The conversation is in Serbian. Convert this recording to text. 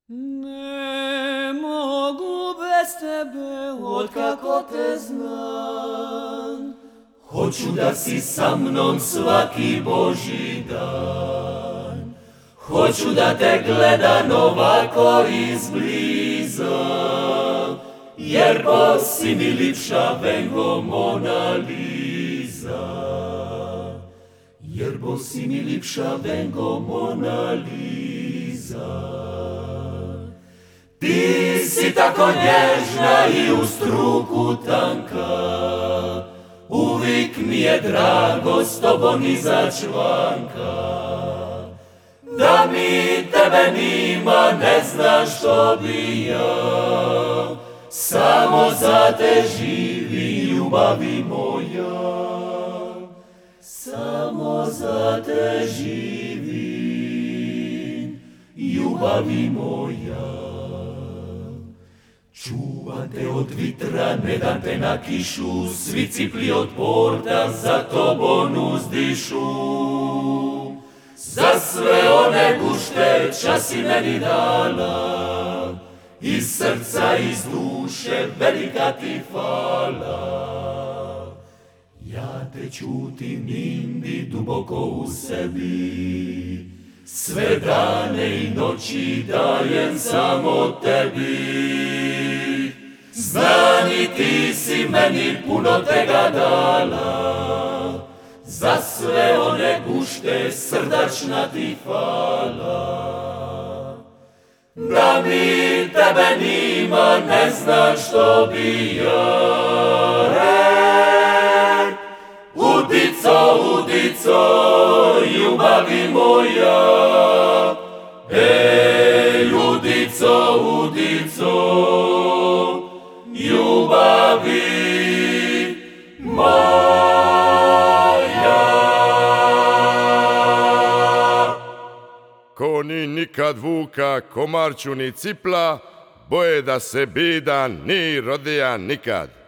Ne mogu bez tebe, otkako te znam. Hoću da si sa mnom svaki Božji dan. Hoću da te gledam ovako izbliza, jer bo si mi lipša vengo Mona Lisa. Jer bo si mi lipša vengo Mona Lisa. Ti si tako nježna i u struku tanka, uvijek mi je drago s tobom izaći vanka. Da mi tebe nima, ne znaš što bi ja, samo za te živim, ljubavi moja. Samo za te živim, ljubavi moja. Čuvam te od vitra, ne dam te na kišu, svi cipli od porta za tobom uzdišu. Za sve one gušte čas si meni dala, iz srca, iz duše, velika ti hvala. Ja te čutim indi duboko u sebi, sve dane i noći dajem samo tebi. Znam i ti si meni puno tega dala, za sve one gušte srdačna ti hvala. Da mi tebe nima, ne znaš što bi ja. Udico, udico, ljubavi moja. Udico, udico, ljubavi moja. Ko ni nikad vuka, komarču ni cipla, boje da se bidan ni rodija nikad.